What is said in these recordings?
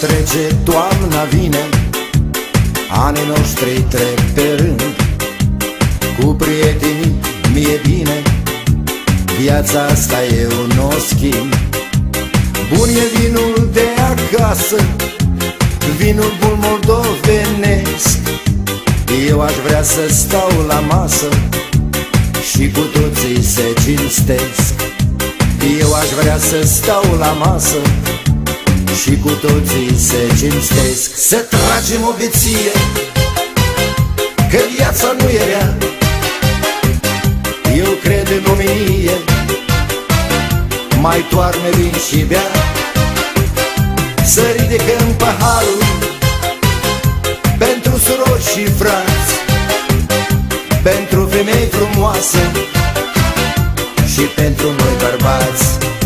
trece, toamna vine, anii noștri trec pe rând. Cu prietenii mi-e bine, viața asta eu n-o schimb. Bun e vinul de acasă, vinul bun moldovenesc. Eu aș vrea să stau la masă și cu toții se cinstesc. Eu aș vrea să stau la masă și cu toții se cinstesc. Să tragem o beție, că viața nu e rea. Eu cred în omenie, mai toarne vin și bea. Să ridicăm paharul pentru surori și frați, pentru femei frumoase și pentru noi bărbați.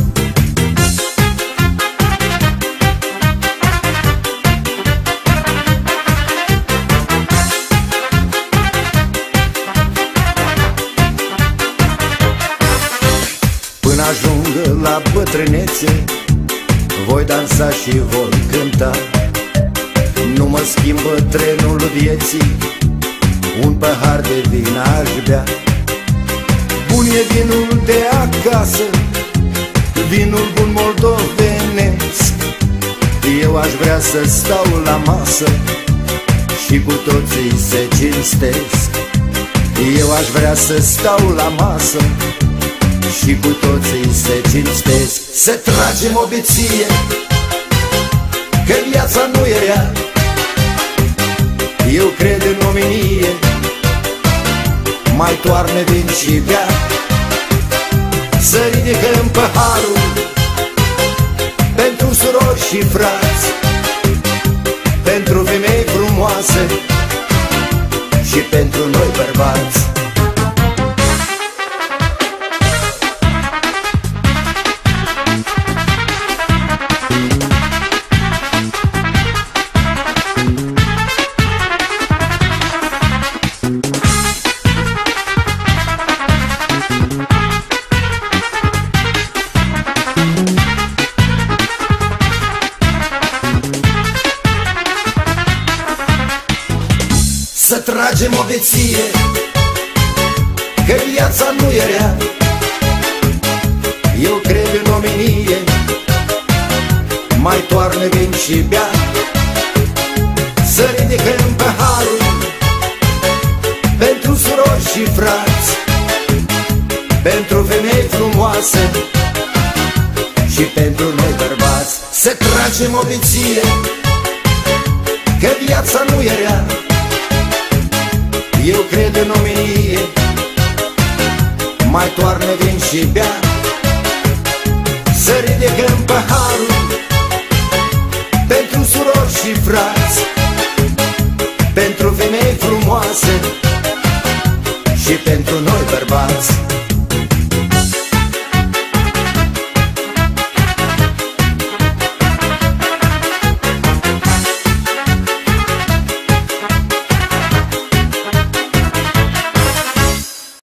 Până ajung la bătrânețe, voi dansa și voi cânta. Nu mă schimbă trenul vieții, un pahar de vin aș bea. Bun e vinul de acasă, vinul bun moldovenesc. Eu aș vrea să stau la masă și cu toții se cinstesc. Eu aș vrea să stau la masă și cu toții se cinstesc. Să tragem o beție, că viața nu e rea. Eu cred în omenie, mai toarne vin și bea. Să ridicăm paharul pentru surori și frați, pentru femei frumoase și pentru noi bărbați. Să tragem o beție, că viața nu e rea. Eu cred în omenie, mai toarne vin și bea. Să ridicăm paharul pentru surori și frați, pentru femei frumoase și pentru noi bărbați. Să tragem o beție, că viața nu e rea. Eu cred în omenie, mai toarne vin și bea. Să ridicăm paharul pentru surori și frați, pentru femei frumoase și pentru noi bărbați.